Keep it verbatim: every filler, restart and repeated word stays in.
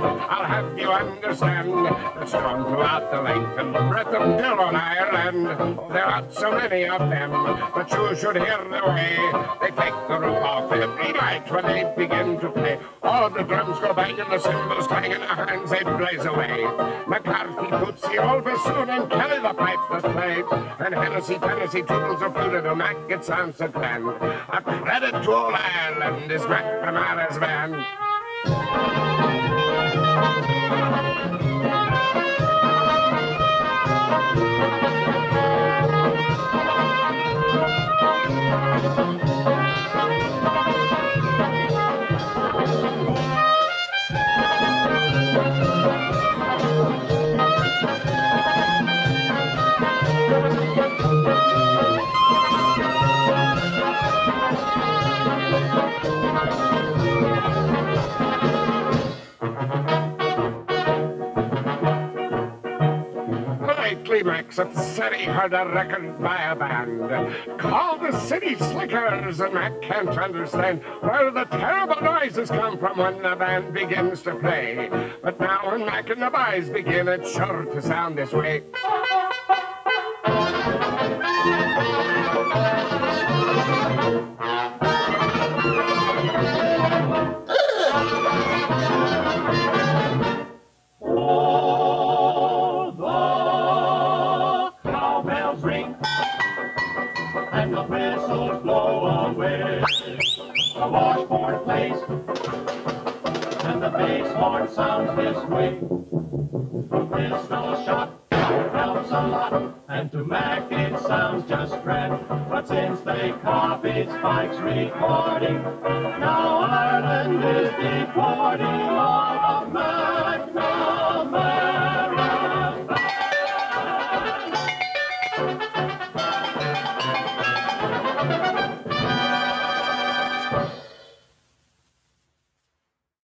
I'll have you understand that strong throughout the length and breadth of Dillon, Ireland. Oh, there aren't so many of them, but you should hear the way they take the roof off every night when they begin to play. Oh, the drums go banging, the cymbals clanging, the hands they blaze away. McCarthy toots the old bassoon and Kelly the pipe that play. And Hennessy, Tennessee, toodles of flute to Mac, it sounds so grand. A credit to old Ireland is McNamara's band. Max at the city heard a record by a band called the City Slickers, and Mac can't understand where the terrible noises come from when the band begins to play. But now when Mac and the boys begin, it's sure to sound this way. Whistles blow away, the washboard plays, and the bass horn sounds this way. The pistol shot helps a lot, and to Mac it sounds just grand. But since they copied Spike's recording, now Ireland is deporting all of Mac.